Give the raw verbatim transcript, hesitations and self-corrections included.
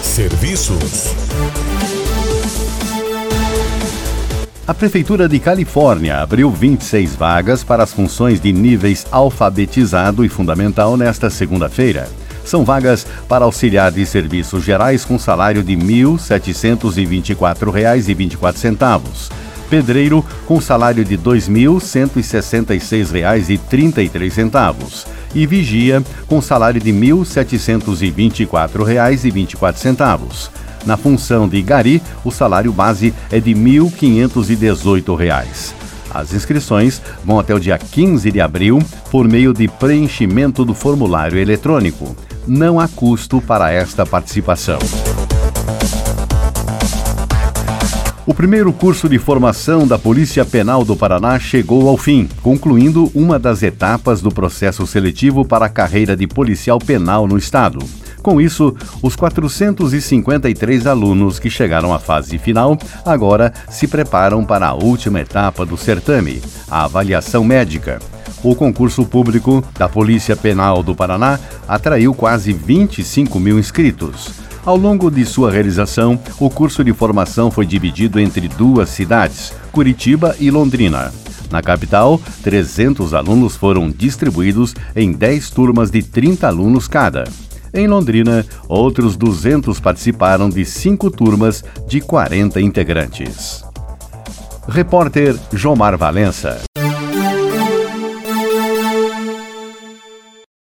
Serviços. A Prefeitura de Califórnia abriu vinte e seis vagas para as funções de níveis alfabetizado e fundamental nesta segunda-feira. São vagas para auxiliar de serviços gerais com salário de mil setecentos e vinte e quatro reais e vinte e quatro centavos. Pedreiro com salário de dois mil cento e sessenta e seis reais e trinta e três centavos. E vigia com salário de mil setecentos e vinte e quatro reais e vinte e quatro centavos. Na função de gari, o salário base é de mil quinhentos e dezoito reais. As inscrições vão até o dia quinze de abril por meio de preenchimento do formulário eletrônico. Não há custo para esta participação. O primeiro curso de formação da Polícia Penal do Paraná chegou ao fim, concluindo uma das etapas do processo seletivo para a carreira de policial penal no estado. Com isso, os quatrocentos e cinquenta e três alunos que chegaram à fase final agora se preparam para a última etapa do certame, a avaliação médica. O concurso público da Polícia Penal do Paraná atraiu quase vinte e cinco mil inscritos. Ao longo de sua realização, o curso de formação foi dividido entre duas cidades, Curitiba e Londrina. Na capital, trezentos alunos foram distribuídos em dez turmas de trinta alunos cada. Em Londrina, outros duzentos participaram de cinco turmas de quarenta integrantes. Repórter Jomar Valença.